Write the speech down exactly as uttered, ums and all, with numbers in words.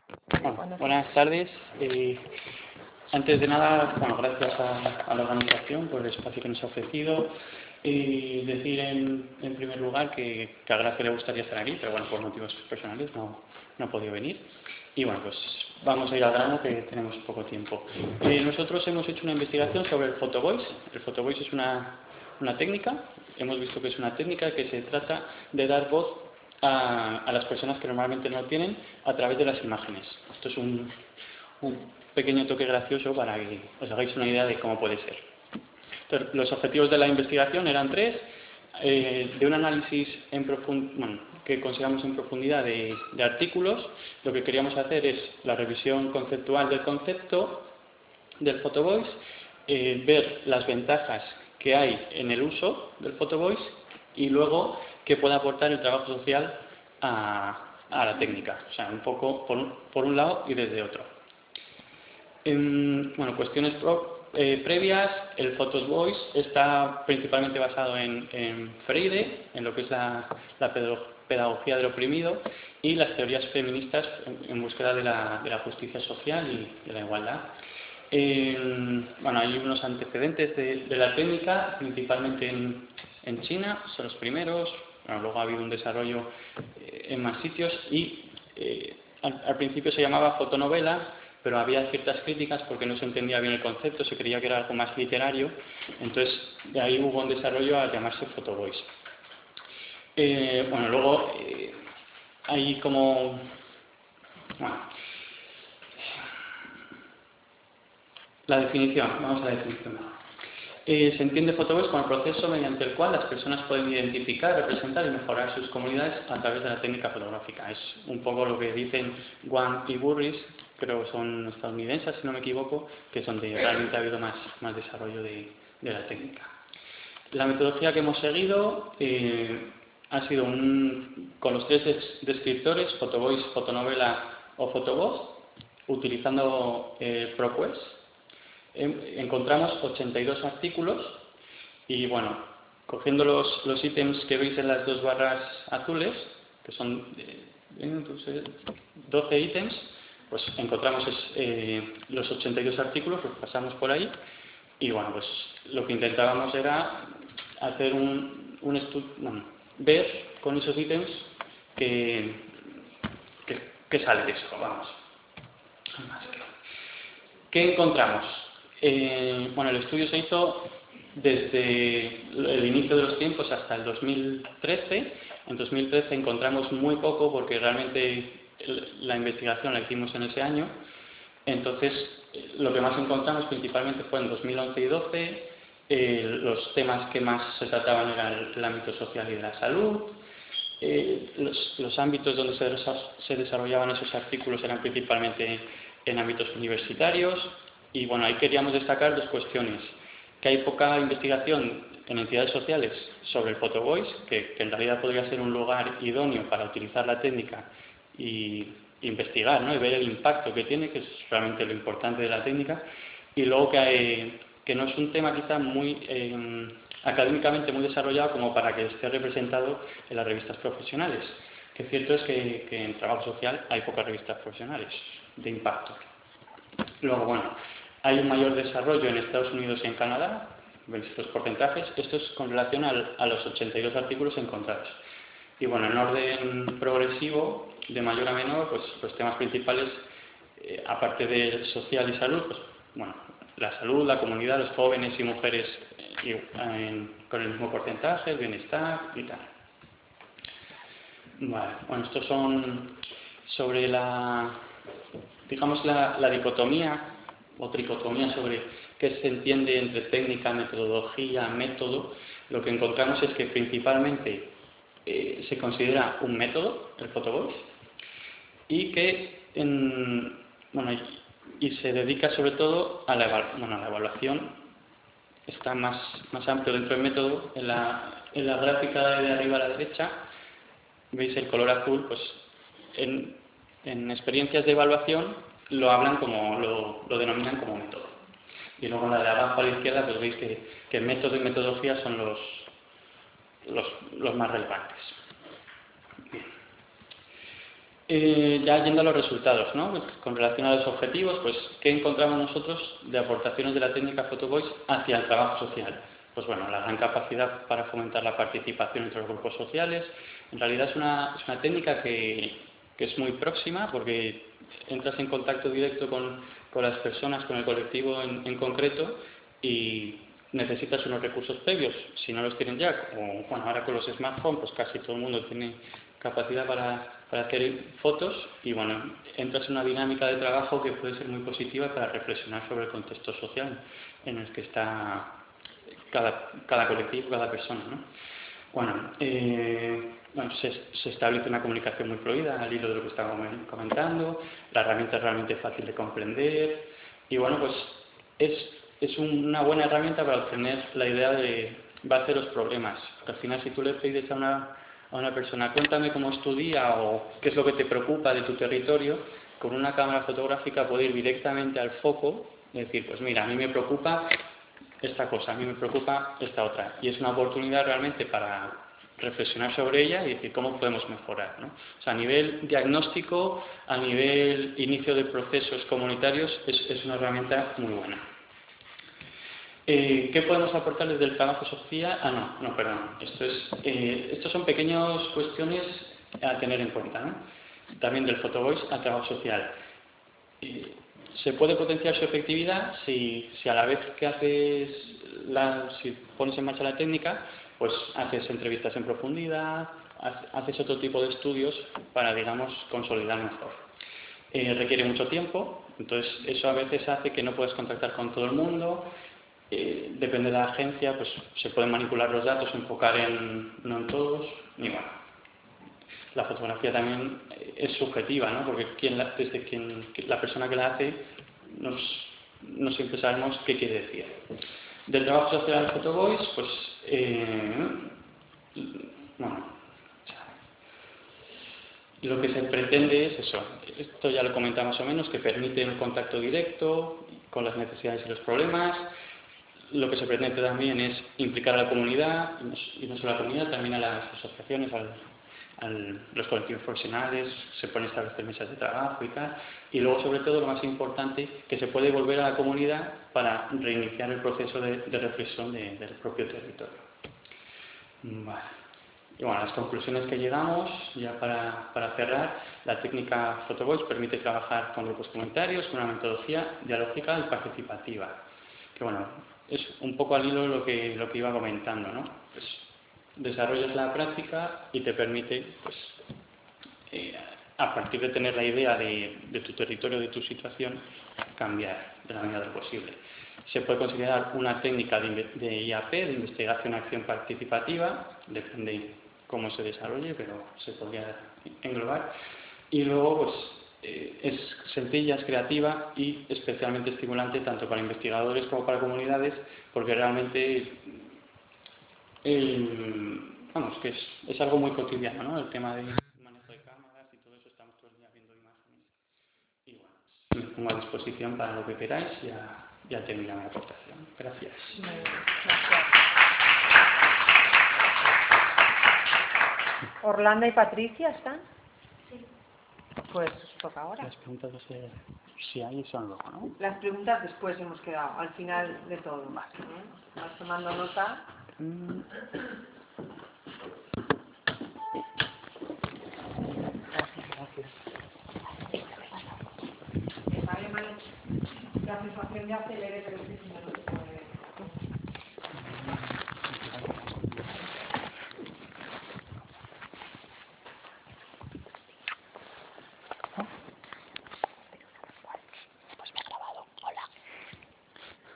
Bueno, Buenas buenas tardes. tardes. Eh, antes de nada, bueno, gracias a, a la organización por el espacio que nos ha ofrecido. Y decir en, en primer lugar que, que a Gracia le gustaría estar aquí, pero bueno, por motivos personales no, no ha podido venir. Y bueno, pues vamos a ir al grano que tenemos poco tiempo. Eh, nosotros hemos hecho una investigación sobre el photo voice. El photo voice es una, una técnica, hemos visto que es una técnica que se trata de dar voz a, a las personas que normalmente no tienen a través de las imágenes. Esto es un, un pequeño toque gracioso para que os hagáis una idea de cómo puede ser. Entonces, los objetivos de la investigación eran tres. Eh, de un análisis en profund bueno, que consideramos en profundidad de, de artículos, lo que queríamos hacer es la revisión conceptual del concepto del photo voice, eh, ver las ventajas que hay en el uso del photo voice y luego qué puede aportar el trabajo social a, a la técnica, o sea, un poco por un, por un lado y desde otro. En, bueno, cuestiones pro, eh, previas, el photo voice está principalmente basado en, en Freire, en lo que es la, la pedagogía del oprimido, y las teorías feministas en, en búsqueda de la, de la justicia social y de la igualdad. Eh, bueno, hay unos antecedentes de, de la técnica, principalmente en, en China, son los primeros. Bueno, luego ha habido un desarrollo eh, en más sitios y eh, al, al principio se llamaba fotonovela, pero había ciertas críticas porque no se entendía bien el concepto, se creía que era algo más literario, entonces de ahí hubo un desarrollo a llamarse photo voice. Eh, bueno, luego eh, hay como... Bueno, la definición, vamos a la definición mejor. Eh, se entiende photo voice como el proceso mediante el cual las personas pueden identificar, representar y mejorar sus comunidades a través de la técnica fotográfica. Es un poco lo que dicen Wang y Burris, creo que son estadounidenses, si no me equivoco, que es donde realmente ha habido más, más desarrollo de, de la técnica. La metodología que hemos seguido eh, ha sido un, con los tres descriptores, photo voice, fotonovela o photovoz, utilizando eh, ProQuest. Encontramos ochenta y dos artículos y bueno, cogiendo los, los ítems que veis en las dos barras azules, que son eh, doce ítems, pues encontramos eh, los ochenta y dos artículos, los pasamos por ahí y bueno, pues lo que intentábamos era hacer un, un estudio, bueno, ver con esos ítems que, que, que sale de eso, vamos. ¿Qué encontramos? Eh, bueno, el estudio se hizo desde el inicio de los tiempos hasta el dos mil trece. En dos mil trece encontramos muy poco porque realmente la investigación la hicimos en ese año. Entonces, lo que más encontramos principalmente fue en dos mil once y doce. Eh, los temas que más se trataban eran el, el ámbito social y de la salud. Eh, los, los ámbitos donde se, se desarrollaban esos artículos eran principalmente en ámbitos universitarios y bueno, ahí queríamos destacar dos cuestiones, que hay poca investigación en entidades sociales sobre el photo voice, que, que en realidad podría ser un lugar idóneo para utilizar la técnica y investigar, ¿no? Y ver el impacto que tiene, que es realmente lo importante de la técnica, y luego que, hay, que no es un tema quizá muy eh, académicamente muy desarrollado como para que esté representado en las revistas profesionales, que cierto es que, que en trabajo social hay pocas revistas profesionales de impacto. Luego, bueno, hay un mayor desarrollo en Estados Unidos y en Canadá, veis estos porcentajes, esto es con relación al, a los ochenta y dos artículos encontrados. Y bueno, en orden progresivo, de mayor a menor, pues los temas principales, eh, aparte de social y salud, pues bueno, la salud, la comunidad, los jóvenes y mujeres eh, en, con el mismo porcentaje, el bienestar y tal. Vale, bueno, estos son sobre la, digamos, la, la dicotomía o tricotomía sobre qué se entiende entre técnica, metodología, método. Lo que encontramos es que principalmente eh, se considera un método, el photo voice, y que en, bueno, y, y se dedica sobre todo a la, bueno, a la evaluación. Está más, más amplio dentro del método. En la, en la gráfica de arriba a la derecha veis el color azul, pues en, en experiencias de evaluación lo hablan como, lo, lo denominan como método. Y luego en la de abajo a la izquierda pues veis que, que método y metodología son los, los, los más relevantes. Bien. Eh, ya yendo a los resultados, ¿no? Con relación a los objetivos, pues, ¿qué encontramos nosotros de aportaciones de la técnica PhotoVoice hacia el trabajo social? Pues bueno, la gran capacidad para fomentar la participación entre los grupos sociales. En realidad es una, es una técnica que, que es muy próxima porque entras en contacto directo con, con las personas, con el colectivo en, en concreto y necesitas unos recursos previos. Si no los tienen ya, como bueno, ahora con los smartphones, pues casi todo el mundo tiene capacidad para, para hacer fotos y bueno, entras en una dinámica de trabajo que puede ser muy positiva para reflexionar sobre el contexto social en el que está cada, cada colectivo, cada persona, ¿no? Bueno, eh, bueno se, se establece una comunicación muy fluida al hilo de lo que estaba comentando, la herramienta es realmente fácil de comprender y bueno, pues es, es una buena herramienta para obtener la idea de base de los problemas. Porque al final, si tú le pides a una, a una persona, cuéntame cómo es tu día o qué es lo que te preocupa de tu territorio, con una cámara fotográfica puede ir directamente al foco y decir, pues mira, a mí me preocupa esta cosa, a mí me preocupa esta otra. Y es una oportunidad realmente para reflexionar sobre ella y decir cómo podemos mejorar, ¿no? O sea, a nivel diagnóstico, a nivel inicio de procesos comunitarios, es, es una herramienta muy buena. Eh, ¿Qué podemos aportar desde el trabajo social? Ah, no, no, perdón. Esto es, eh, estos son pequeñas cuestiones a tener en cuenta, ¿no? También del PhotoVoice al trabajo social. Eh, se puede potenciar su efectividad si, si a la vez que haces la, si pones en marcha la técnica, pues haces entrevistas en profundidad, haces otro tipo de estudios para, digamos, consolidar mejor. Eh, requiere mucho tiempo, entonces eso a veces hace que no puedas contactar con todo el mundo. Eh, depende de la agencia, pues se pueden manipular los datos, enfocar en no en todos, y bueno. La fotografía también es subjetiva, ¿no? Porque quien la, desde quien, la persona que la hace nos, no siempre sabemos qué quiere decir. Del trabajo social al PhotoVoice, pues eh, bueno, lo que se pretende es eso, esto ya lo comentaba más o menos, que permite un contacto directo con las necesidades y los problemas. Lo que se pretende también es implicar a la comunidad, y no solo a la comunidad, también a las asociaciones, al, a los colectivos profesionales, se pueden establecer mesas de trabajo y tal. Y luego, sobre todo, lo más importante, que se puede volver a la comunidad para reiniciar el proceso de, de reflexión de, del propio territorio. Vale. Y bueno, las conclusiones que llegamos, ya para, para cerrar, la técnica PhotoVoice permite trabajar con grupos comunitarios, con una metodología dialógica y participativa. Que bueno, es un poco al hilo lo que, lo que iba comentando, ¿no? Pues desarrollas la práctica y te permite, pues, eh, a partir de tener la idea de, de tu territorio, de tu situación, cambiar de la medida de lo posible. Se puede considerar una técnica de, de I A P, de investigación acción participativa, depende cómo se desarrolle, pero se podría englobar. Y luego, pues, eh, es sencilla, es creativa y especialmente estimulante tanto para investigadores como para comunidades, porque realmente el, vamos, que es, es algo muy cotidiano, ¿no? El tema del manejo de cámaras y todo eso, estamos todos los días viendo imágenes. Y bueno, me pongo a disposición para lo que queráis, ya, ya termina mi aportación. Gracias. Muy bien, gracias. Orlando y Patricia, ¿están? Sí. Pues os toca ahora. Las preguntas no sé si hay son luego, ¿no? Las preguntas después hemos quedado, al final de todo. Vale. ¿Eh? ¿Vas tomando nota? Mm. Gracias. Vale, vale. La sensación de aceleré, pero es que si no, no se puede.